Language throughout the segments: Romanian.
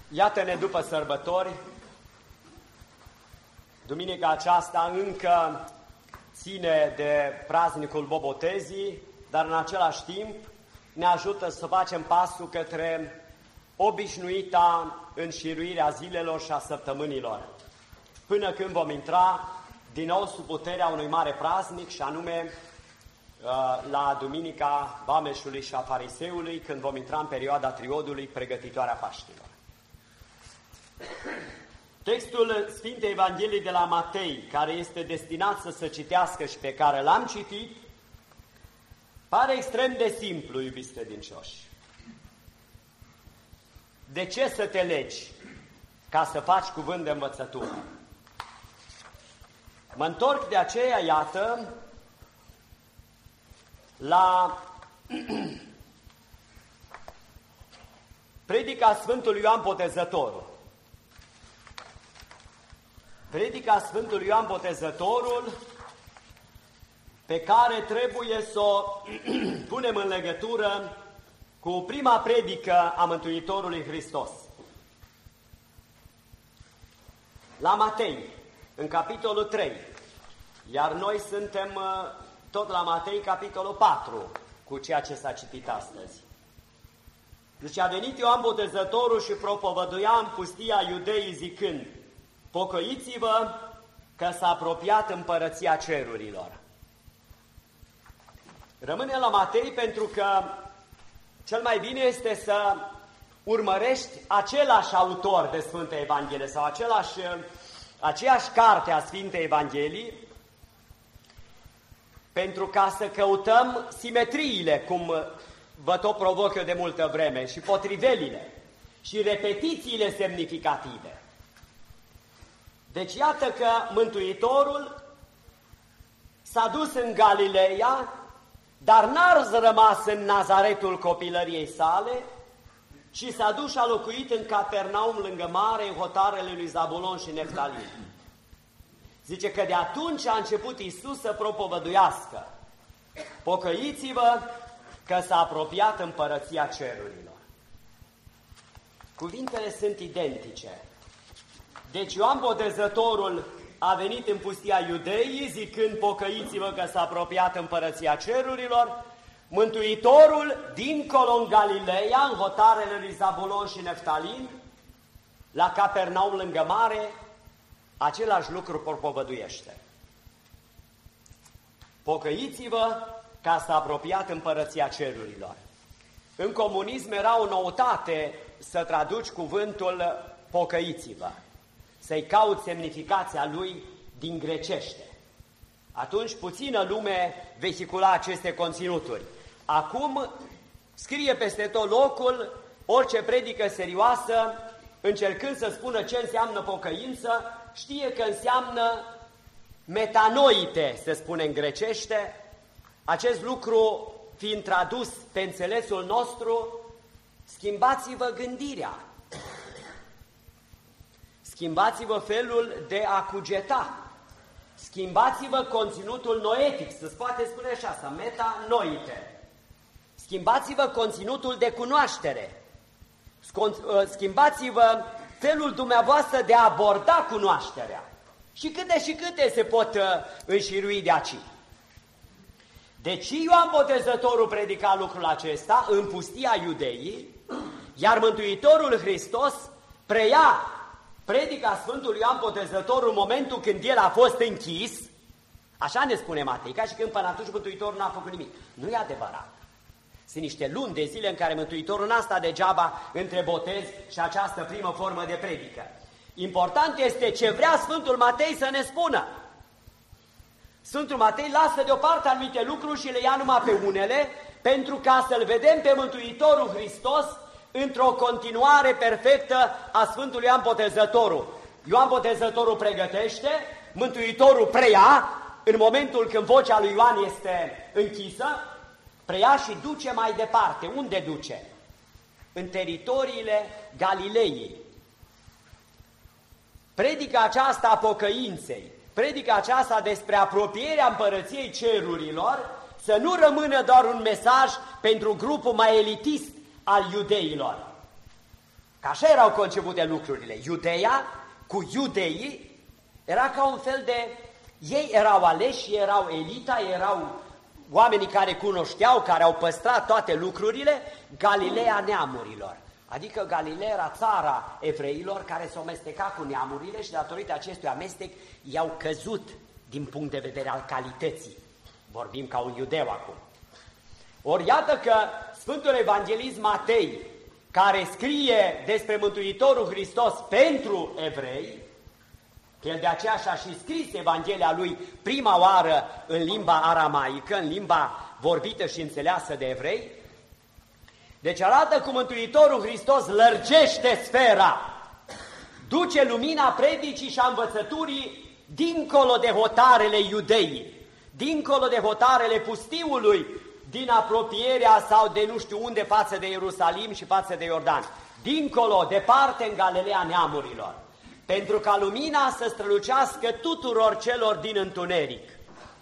Iată-ne după sărbători, duminica aceasta încă ține de praznicul Bobotezii, dar în același timp ne ajută să facem pasul către obișnuita înșiruire a zilelor și a săptămânilor, până când vom intra din nou sub puterea unui mare praznic, și anume la Duminica Vameșului și a Fariseului, când vom intra în perioada triodului pregătitoare a Paștilor. Textul Sfintei Evangheliei de la Matei, care este destinat să se citească și pe care l-am citit, pare extrem de simplu, iubiți credincioși. De ce să te legi ca să faci cuvânt de învățătură? Mă întorc de aceea, iată, la predica Sfântului Ioan Botezătorul. Predica Sfântului Ioan Botezătorul, pe care trebuie să o punem în legătură cu prima predică a Mântuitorului Hristos. La Matei, în capitolul 3, iar noi suntem tot la Matei, capitolul 4, cu ceea ce s-a citit astăzi. Deci a venit Ioan Botezătorul și propovăduia în pustia Iudeii zicând: pocăiți-vă că s-a apropiat împărăția cerurilor. Rămâne la Matei pentru că cel mai bine este să urmărești același autor de Sfântă Evanghelie sau aceeași carte a Sfintei Evangheliei, pentru ca să căutăm simetriile, cum vă tot provoc eu de multă vreme, și potrivelile și repetițiile semnificative. Deci iată că Mântuitorul s-a dus în Galileea, dar n-a rămas în Nazaretul copilăriei sale, ci s-a dus și a locuit în Capernaum, lângă mare, în hotarele lui Zabulon și Neftalin. Zice că de atunci a început Iisus să propovăduiască: pocăiți-vă că s-a apropiat împărăția cerurilor. Cuvintele sunt identice. Deci Ioan Botezătorul a venit în pustia Iudeii zicând: pocăiți-vă că s-a apropiat împărăția cerurilor. Mântuitorul, dincolo în Galileea, în hotarele lui Zabulon și Neftalin, la Capernaum lângă mare, același lucru propovăduiește. Pocăiți-vă că s-a apropiat împărăția cerurilor. În comunism era o noutate să traduci cuvântul pocăiți-vă, să-i cauți semnificația lui din grecește. Atunci puțină lume vehicula aceste conținuturi. Acum scrie peste tot locul orice predică serioasă, încercând să spună ce înseamnă pocăință, știe că înseamnă metanoite, se spune în grecește, acest lucru fiind tradus pe înțelesul nostru: schimbați-vă gândirea, schimbați-vă felul de a cugeta, schimbați-vă conținutul noetic, se poate spune așa, asta, metanoite. Schimbați-vă conținutul de cunoaștere, schimbați-vă felul dumneavoastră de a aborda cunoașterea. Și câte se pot înșirui de aici. Deci Ioan Botezătorul predica lucrul acesta în pustia Iudeii, iar Mântuitorul Hristos preia predica Sfântului Ioan Botezătorul în momentul când el a fost închis. Așa ne spune Matei, ca și când până atunci Mântuitorul n-a făcut nimic. Nu e adevărat. Sunt niște luni de zile în care Mântuitorul n-a stat degeaba între botez și această primă formă de predică. Important este ce vrea Sfântul Matei să ne spună. Sfântul Matei lasă deoparte anumite lucruri și le ia numai pe unele, pentru ca să-L vedem pe Mântuitorul Hristos într-o continuare perfectă a Sfântului Ioan Botezătorul. Ioan Botezătorul pregătește, Mântuitorul preia, în momentul când vocea lui Ioan este închisă, preia și duce mai departe. Unde duce? În teritoriile Galilei. Predica aceasta a pocăinței, predica aceasta despre apropierea împărăției cerurilor, să nu rămână doar un mesaj pentru grupul mai elitist al iudeilor, Că așa erau concepute lucrurile. Iudeia cu iudeii era ca un fel de... Ei erau aleși, erau elita, erau oamenii care cunoșteau, care au păstrat toate lucrurile, Galileea neamurilor. Adică Galileea era țara evreilor care s-o amesteca cu neamurile și datorită acestui amestec i-au căzut din punct de vedere al calității. Vorbim ca un iudeu acum. Ori iată că Sfântul Evanghelist Matei, care scrie despre Mântuitorul Hristos pentru evrei, el de aceea și-a și scris Evanghelia lui prima oară în limba aramaică, în limba vorbită și înțeleasă de evrei, deci arată cum Mântuitorul Hristos lărgește sfera, duce lumina predicii și a învățăturii dincolo de hotarele iudeii, dincolo de hotarele pustiului, din apropierea sau de nu știu unde față de Ierusalim și față de Iordan, dincolo, departe în Galileea neamurilor, pentru ca lumina să strălucească tuturor celor din întuneric.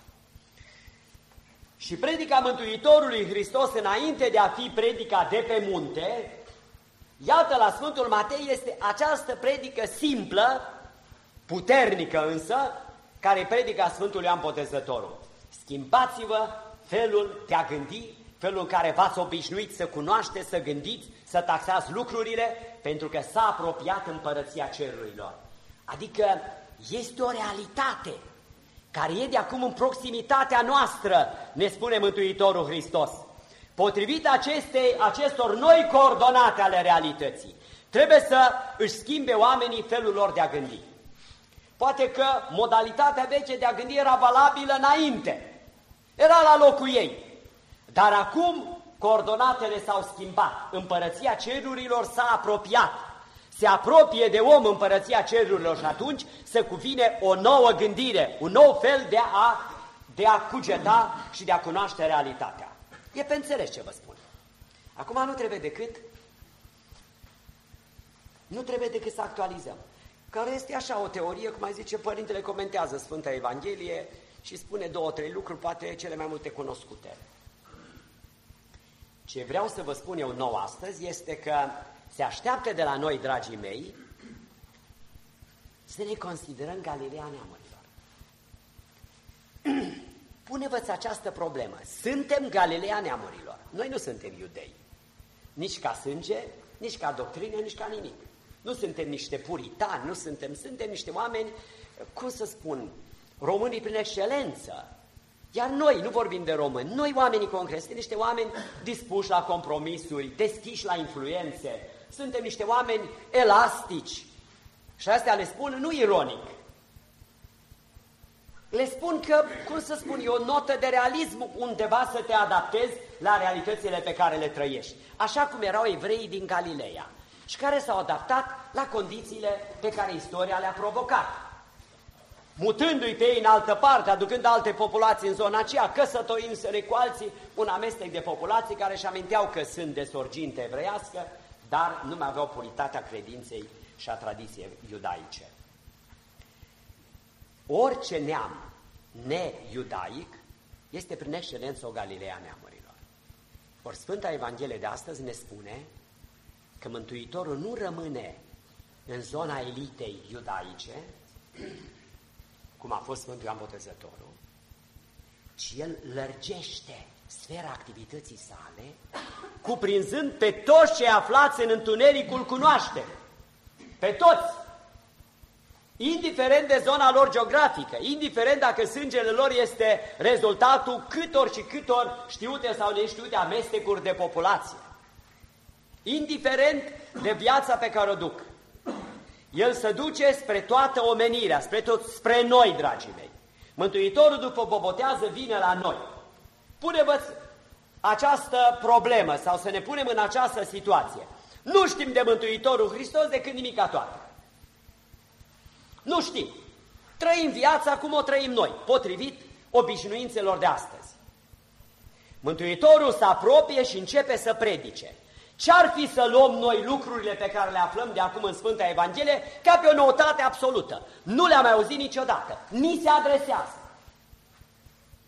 Și predica Mântuitorului Hristos, înainte de a fi predica de pe munte, iată la Sfântul Matei este această predică simplă, puternică însă, care predica Sfântul Ioan Botezătorul. Schimbați-vă felul de a gândi, felul în care v-ați obișnuit să cunoașteți, să gândiți, să taxați lucrurile, pentru că s-a apropiat împărăția cerurilor. Adică este o realitate care e de acum în proximitatea noastră, ne spune Mântuitorul Hristos. Potrivit acestor noi coordonate ale realității, trebuie să își schimbe oamenii felul lor de a gândi. Poate că modalitatea veche de a gândi era valabilă înainte, era la locul ei, dar acum coordonatele s-au schimbat, împărăția cerurilor s-a apropiat, se apropie de om împărăția cerurilor și atunci se cuvine o nouă gândire, un nou fel de a cugeta și de a cunoaște realitatea. E pe înțeles ce vă spun. Acum nu trebuie decât să actualizăm. Care este așa o teorie, cum mai zice Părintele, comentează Sfânta Evanghelie și spune 2-3 lucruri, poate cele mai multe cunoscute. Ce vreau să vă spun eu nou astăzi este că se așteaptă de la noi, dragii mei, să ne considerăm Galileea neamurilor. Pune-vă-ți această problemă. Suntem Galileea neamurilor. Noi nu suntem iudei. Nici ca sânge, nici ca doctrină, nici ca nimic. Nu suntem niște puritani, suntem niște oameni, cum să spun, românii prin excelență. Iar noi, nu vorbim de români, noi oamenii concreți, suntem niște oameni dispuși la compromisuri, deschiși la influențe, suntem niște oameni elastici. Și astea le spun nu ironic. Le spun că, cum să spun, e o notă de realism undeva să te adaptezi la realitățile pe care le trăiești. Așa cum erau evreii din Galileea și care s-au adaptat la condițiile pe care istoria le-a provocat. Mutându-i pe ei în altă parte, aducând alte populații în zona aceea, căsătorindu-se cu alții, un amestec de populații care își aminteau că sunt de sorginte evreiască, dar nu mai aveau puritatea credinței și a tradiției iudaice. Orice neam ne-iudaic este prin excelență o Galileea neamurilor. Ori Sfânta Evanghelie de astăzi ne spune că Mântuitorul nu rămâne în zona elitei iudaice, cum a fost Sfântul Ioan Botezătorul, ci el lărgește sfera activității sale, cuprinzând pe toți cei aflați în întunericul cunoașterii. Pe toți! Indiferent de zona lor geografică, indiferent dacă sângele lor este rezultatul câtor și câtor știute sau neștiute amestecuri de populație. Indiferent de viața pe care o duc. El se duce spre toată omenirea, spre noi, dragii mei. Mântuitorul, după bobotează, vine la noi. Pune-vă această problemă sau să ne punem în această situație. Nu știm de Mântuitorul Hristos decât nimica toată. Nu știm. Trăim viața cum o trăim noi, potrivit obișnuințelor de astăzi. Mântuitorul se apropie și începe să predice. Ce-ar fi să luăm noi lucrurile pe care le aflăm de acum în Sfânta Evanghelie ca pe o noutate absolută? Nu le-am mai auzit niciodată. Ni se adresează.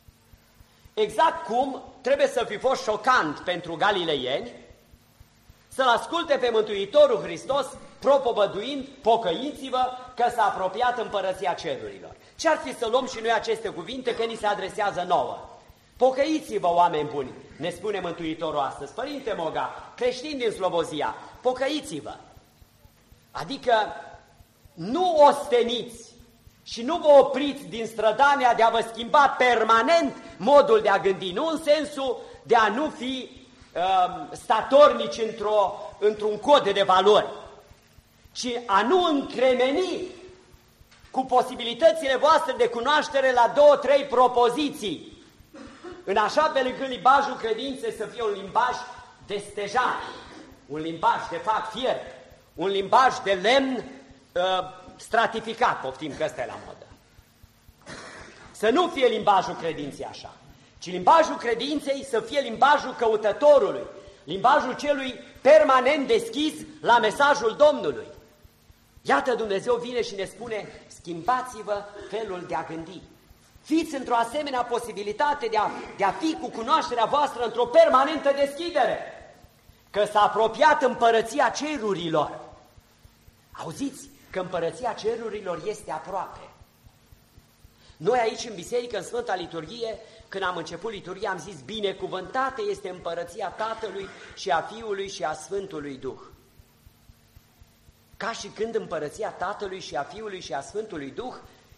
Exact cum trebuie să fi fost șocant pentru galileieni să-L asculte pe Mântuitorul Hristos, propovăduind, pocăiți-vă că s-a apropiat împărăția cerurilor. Ce-ar fi să luăm și noi aceste cuvinte că ni se adresează nouă? Pocăiți-vă, oameni buni, ne spune Mântuitorul astăzi. Părinte Moga, creștini din Slobozia, pocăiți-vă. Adică nu osteniți și nu vă opriți din strădania de a vă schimba permanent modul de a gândi, nu în sensul de a nu fi statornici într-un cod de valori, ci a nu încremeni cu posibilitățile voastre de cunoaștere la 2-3 propoziții, în așa fel încât limbajul credinței să fie un limbaj de stejar, un limbaj de fapt fier, un limbaj de lemn stratificat, poftim că ăsta e la modă. Să nu fie limbajul credinței așa, ci limbajul credinței să fie limbajul căutătorului, limbajul celui permanent deschis la mesajul Domnului. Iată, Dumnezeu vine și ne spune, schimbați-vă felul de a gândi. Fiți într-o asemenea posibilitate de a fi cu cunoașterea voastră într-o permanentă deschidere, că s-a apropiat împărăția cerurilor. Auziți că împărăția cerurilor este aproape. Noi aici în biserică, în Sfânta Liturghie, când am început liturghia, am zis, binecuvântată este împărăția Tatălui și a Fiului și a Sfântului Duh. Ca și când împărăția Tatălui și a Fiului și a Sfântului Duh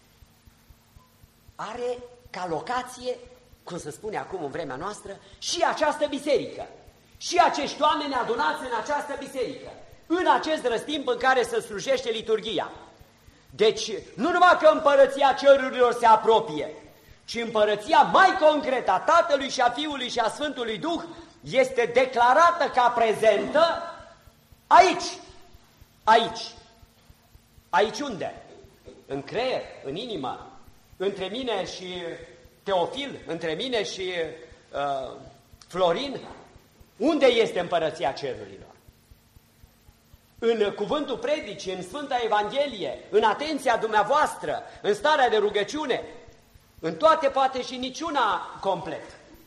are ca locație, cum se spune acum în vremea noastră, și această biserică, și acești oameni adunați în această biserică, în acest răstimp în care se slujește liturghia. Deci, nu numai că împărăția cerurilor se apropie, ci împărăția mai concretă a Tatălui și a Fiului și a Sfântului Duh este declarată ca prezentă aici. Aici. Aici unde? În creier, în inimă, între mine și Teofil, între mine și Florin. Unde este împărăția cerurilor? În cuvântul predicii, în Sfânta Evanghelie, în atenția dumneavoastră, în starea de rugăciune, în toate poate și niciuna complet.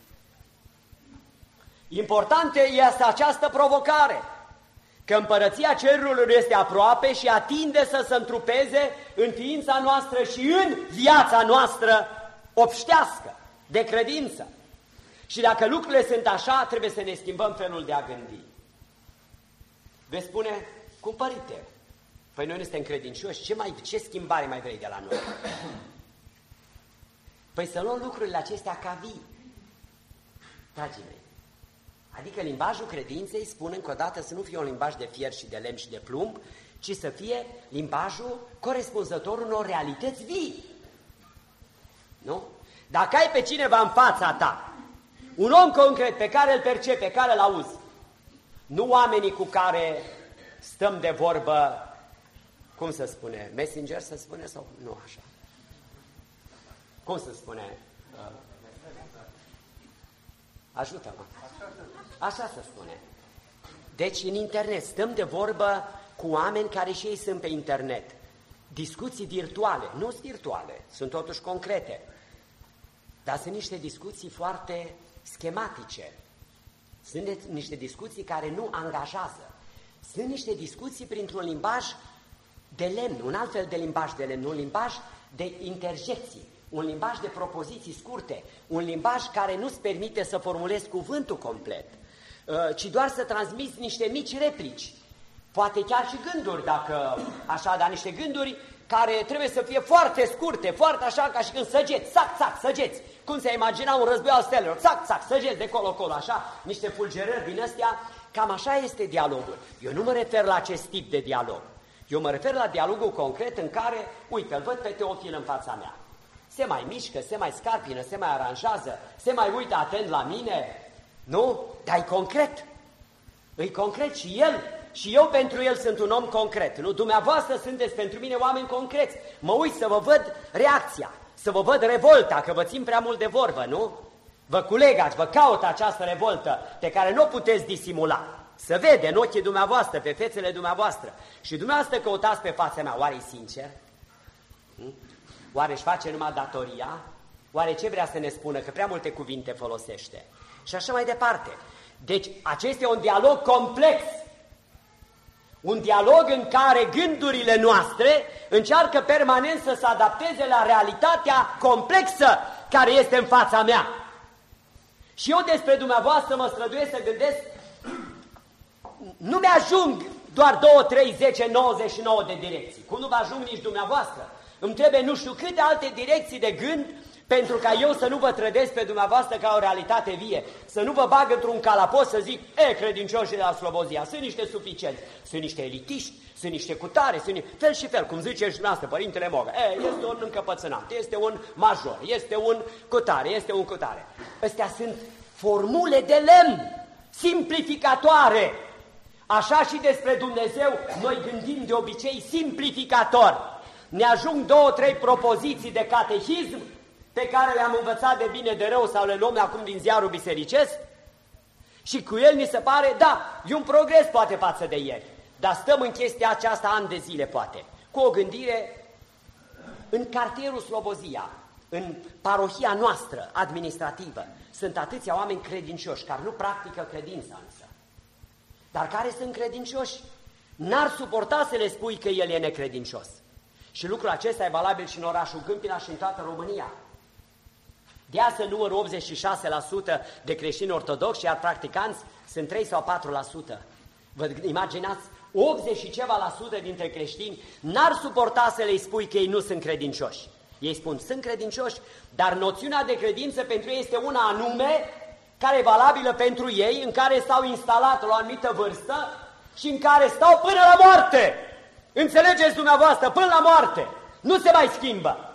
Importantă este această provocare, că împărăția cerurilor este aproape și atinde să se întrupeze în ființa noastră și în viața noastră obștească, de credință. Și dacă lucrurile sunt așa, trebuie să ne schimbăm felul de a gândi. Veți spune, cum părinte? Păi noi nu suntem credincioși, ce schimbare mai vrei de la noi? Păi să luăm lucrurile acestea ca vii, dragii mei. Adică limbajul credinței, spun încă o dată, să nu fie un limbaj de fier și de lemn și de plumb, ci să fie limbajul corespunzător unor realități vii. Nu? Dacă ai pe cineva în fața ta, un om concret pe care îl percepi, pe care îl auzi, nu oamenii cu care stăm de vorbă, cum se spune, messenger se spune sau nu așa? Cum se spune? Ajută-mă. Așa se spune. Deci în internet, stăm de vorbă cu oameni care și ei sunt pe internet. Discuții virtuale, nu sunt virtuale, sunt totuși concrete. Dar sunt niște discuții foarte schematice. Sunt niște discuții care nu angajează. Sunt niște discuții printr-un limbaj de lemn, un alt fel de limbaj de lemn, un limbaj de interjecții, un limbaj de propoziții scurte, un limbaj care nu-ți permite să formulezi cuvântul complet, ci doar să transmiți niște mici replici, poate chiar și gânduri, dacă așa, dar niște gânduri care trebuie să fie foarte scurte, foarte așa, ca și când săgeți, sac, sac, săgeți, cum se imagina un război al stelelor, sac, sac, săgeți de colo-colo, așa, niște fulgerări din astea, cam așa este dialogul. Eu nu mă refer la acest tip de dialog, eu mă refer la dialogul concret în care, uite, îl văd pe Teofil în fața mea, se mai mișcă, se mai scarpină, se mai aranjează, se mai uită atent la mine, nu? Dar e concret, e concret și el, și eu pentru el sunt un om concret, nu? Dumneavoastră sunteți pentru mine oameni concreți, mă uit să vă văd reacția, să vă văd revolta, că vă țin prea mult de vorbă, nu? Vă culegați, vă caut această revoltă pe care nu o puteți disimula. Se vede în ochii dumneavoastră, pe fețele dumneavoastră. Și dumneavoastră căutați pe fața mea, oare-i sincer? Oare își face numai datoria? Oare ce vrea să ne spună? Că prea multe cuvinte folosește. Și așa mai departe. Deci acesta e un dialog complex Un dialog în care gândurile noastre încearcă permanent să se adapteze la realitatea complexă care este în fața mea. Și eu despre dumneavoastră mă străduiesc să gândesc, nu mi-ajung doar 2, 3, 10, 99 de direcții, cum nu vă ajung nici dumneavoastră. Îmi trebuie nu știu câte alte direcții de gând pentru ca eu să nu vă trădesc pe dumneavoastră ca o realitate vie, să nu vă bag într-un calapos să zic, credincioșii de la Slobozia sunt niște suficienți, sunt niște elitiști, sunt niște cutare, sunt fel și fel, cum zice și dumneavoastră, Părintele Moga, este un încăpățânat, este un major, este un cutare, este un cutare. Astea sunt formule de lemn, simplificatoare. Așa și despre Dumnezeu noi gândim de obicei simplificator. Ne ajung 2, 3 propoziții de catehism pe care le-am învățat de bine de rău sau le luăm acum din ziarul bisericesc și cu el ni se pare, da, e un progres poate față de ieri, dar stăm în chestia aceasta ani de zile poate, cu o gândire în cartierul Slobozia, în parohia noastră administrativă, sunt atâția oameni credincioși care nu practică credința însă, dar care sunt credincioși, n-ar suporta să le spui că el e necredincios. Și lucrul acesta e valabil și în orașul Câmpina și în toată România. De asta numărul 86% de creștini ortodoxi, iar practicanți sunt 3 sau 4%. Vă imaginați? 80 și ceva la sută dintre creștini n-ar suporta să le spui că ei nu sunt credincioși. Ei spun, sunt credincioși, dar noțiunea de credință pentru ei este una anume, care e valabilă pentru ei, în care s-au instalat la o anumită vârstă și în care stau până la moarte. Înțelegeți dumneavoastră, până la moarte. Nu se mai schimbă.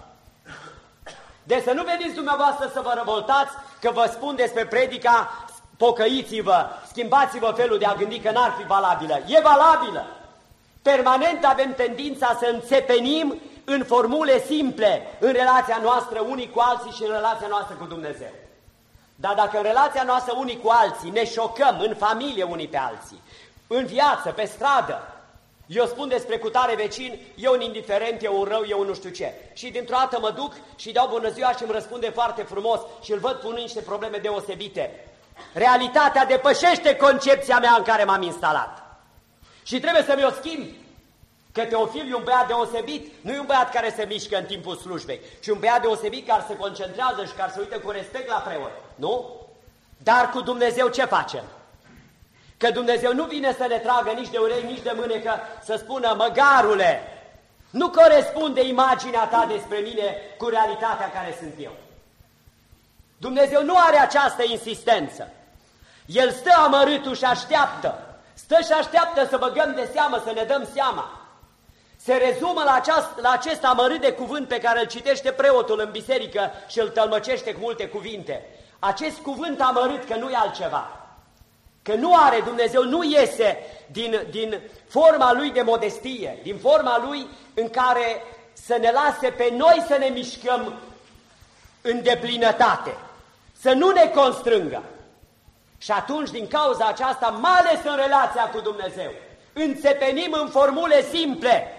Deci să nu veniți dumneavoastră să vă revoltați că vă spun despre predica pocăiți-vă, schimbați-vă felul de a gândi că n-ar fi valabilă. E valabilă. Permanent avem tendința să înțepenim în formule simple în relația noastră unii cu alții și în relația noastră cu Dumnezeu. Dar dacă în relația noastră unii cu alții ne șocăm în familie unii pe alții, în viață, pe stradă, eu spun despre cutare vecin, eu un indiferent, eu un rău, eu un nu știu ce. Și dintr-o dată mă duc și îi dau bună ziua și îmi răspunde foarte frumos și îl văd punând niște probleme deosebite. Realitatea depășește concepția mea în care m-am instalat. Și trebuie să mi-o schimb. Că Teofil e un băiat deosebit, nu e un băiat care se mișcă în timpul slujbei, ci un băiat deosebit care se concentrează și care se uită cu respect la preot. Nu? Dar cu Dumnezeu ce facem? Că Dumnezeu nu vine să ne tragă nici de urechi, nici de mânecă, să spună, măgarule, nu corespunde imaginea ta despre mine cu realitatea care sunt eu. Dumnezeu nu are această insistență. El stă amărâtul și așteaptă. Stă și așteaptă să băgăm de seamă, să ne dăm seama. Se rezumă la acest amărât de cuvânt pe care îl citește preotul în biserică și îl tălmăcește cu multe cuvinte. Acest cuvânt amărât, că nu e altceva. Că nu are, Dumnezeu nu iese din forma Lui de modestie, din forma Lui în care să ne lase pe noi să ne mișcăm în deplinătate, să nu ne constrângă. Și atunci, din cauza aceasta, mai ales în relația cu Dumnezeu, înțepenim în formule simple,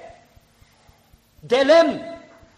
de lemn.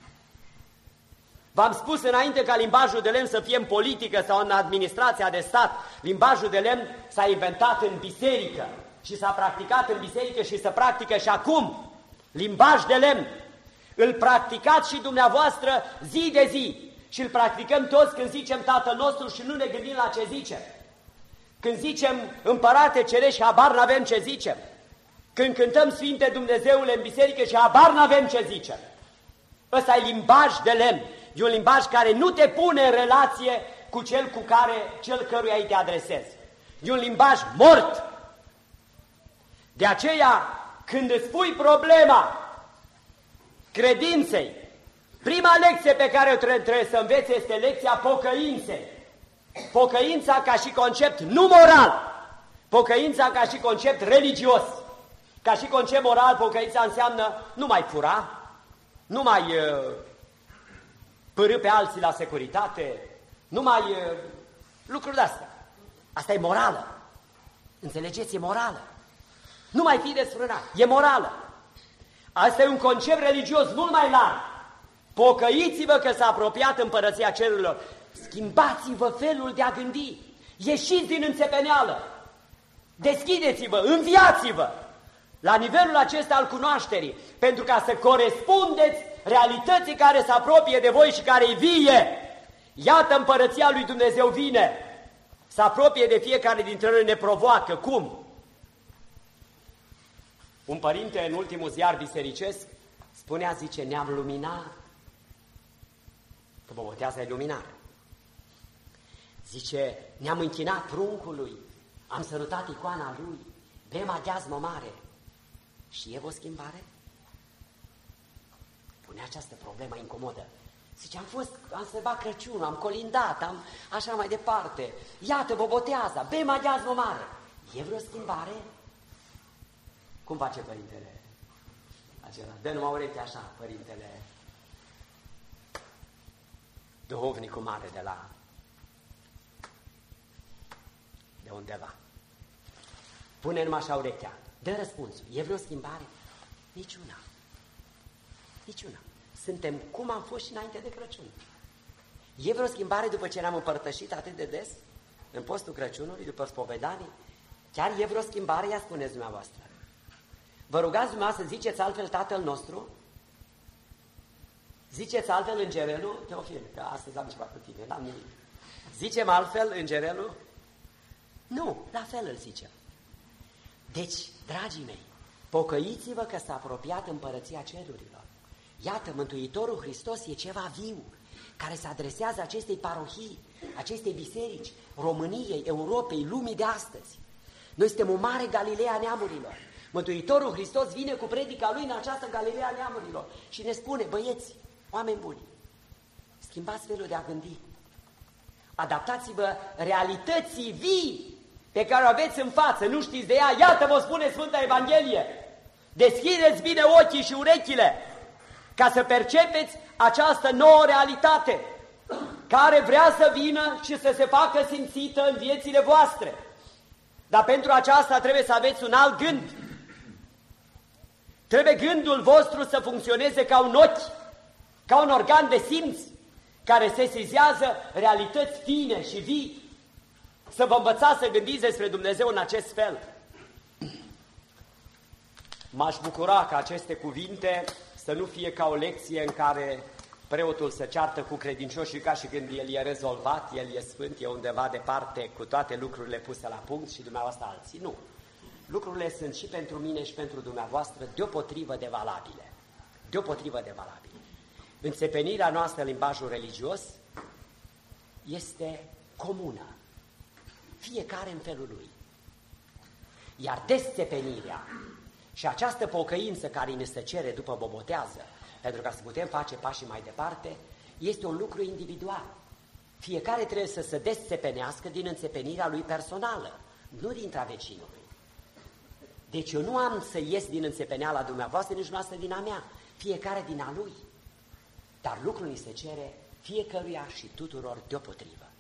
V-am spus înainte ca limbajul de lemn să fie în politică sau în administrația de stat. Limbajul de lemn s-a inventat în biserică și s-a practicat în biserică și se practică și acum. Limbaj de lemn. Îl practicați și dumneavoastră zi de zi și îl practicăm toți când zicem Tatăl nostru și nu ne gândim la ce zicem. Când zicem Împărate Cerești, habar n-avem ce zicem. Când cântăm Sfinte Dumnezeule în biserică și habar n-avem ce zicem. Ăsta e limbaj de lemn. E un limbaj care nu te pune în relație cu cel căruia îi te adresezi. E un limbaj mort. De aceea, când îți pui problema credinței, prima lecție pe care o trebuie să înveți este lecția pocăinței. Pocăința ca și concept nu moral, pocăința ca și concept religios. Ca și concept moral, pocăința înseamnă nu mai fura, nu mai părâ pe alții la securitate, nu mai lucruri de-astea. Asta e morală. Înțelegeți? E morală. Nu mai fi desfrânat. E morală. Asta e un concept religios mult mai larg. Pocăiți-vă că s-a apropiat împărăția cerurilor. Schimbați-vă felul de a gândi. Ieșiți din înțepeneală. Deschideți-vă, înviați-vă. la nivelul acesta al cunoașterii, pentru ca să corespundeți realității care se apropie de voi și care e vie. Iată, împărăția lui Dumnezeu vine, se apropie de fiecare dintre noi, ne provoacă. Cum? Un părinte în ultimul ziar bisericesc spunea, zice, ne-am luminat, că bobotează e luminare. Zice, ne-am închinat pruncului, am sărutat icoana lui, bem aghiazmă mare. Și e o schimbare? Pune această problemă incomodă. Zice, am sărbat Crăciunul, am colindat, am așa mai departe. Iată, bobotează, bem aghiazmă mare. E vreo schimbare? Cum face părintele acela? Dă numai ureche așa, părintele duhovnicul mare de undeva. Pune numai așa urechea. Dă răspunsul. E vreo schimbare? Niciuna. Niciuna. Suntem cum am fost și înainte de Crăciun. E vreo schimbare după ce ne-am împărtășit atât de des în postul Crăciunului, după spovedanii? Chiar e vreo schimbare? Ia spuneți dumneavoastră. Vă rugați dumneavoastră, ziceți altfel Tatăl nostru? Ziceți altfel Îngerelul? Teofil, că astăzi am ceva cu tine, n-am nimic. Zicem altfel Îngerelul? Nu, la fel îl zicem. Deci, dragii mei, pocăiți-vă că s-a apropiat împărăția cerurilor. Iată, Mântuitorul Hristos e ceva viu, care se adresează acestei parohii, acestei biserici, României, Europei, lumii de astăzi. Noi suntem o mare Galileea neamurilor. Mântuitorul Hristos vine cu predica Lui în această Galileea neamurilor și ne spune, băieți, oameni buni, schimbați felul de a gândi. Adaptați-vă realității vii pe care o aveți în față, nu știți de ea, iată vă spune Sfânta Evanghelie. Deschideți bine ochii și urechile ca să percepeți această nouă realitate care vrea să vină și să se facă simțită în viețile voastre. Dar pentru aceasta trebuie să aveți un alt gând. Trebuie gândul vostru să funcționeze ca un ochi, ca un organ de simț care sesizează realități fine și vii. Să vă învățați să gândiți despre Dumnezeu în acest fel. M-aș bucura ca aceste cuvinte să nu fie ca o lecție în care preotul se ceartă cu credincioșii ca și când el e rezolvat, el e sfânt, e undeva departe cu toate lucrurile puse la punct și dumneavoastră alții. Nu. Lucrurile sunt și pentru mine și pentru dumneavoastră deopotrivă de valabile. Deopotrivă de valabile. Înțepenirea noastră în limbajul religios este comună. Fiecare în felul lui. Iar desțepenirea și această pocăință care ne se cere după bobotează, pentru ca să putem face pașii mai departe, este un lucru individual. Fiecare trebuie să se desțepenească din înțepenirea lui personală, nu dintre vecinului. Deci eu nu am să ies din înțepeneala dumneavoastră, nici noastră din a mea, fiecare din a lui. Dar lucrul ni se cere fiecăruia și tuturor deopotrivă.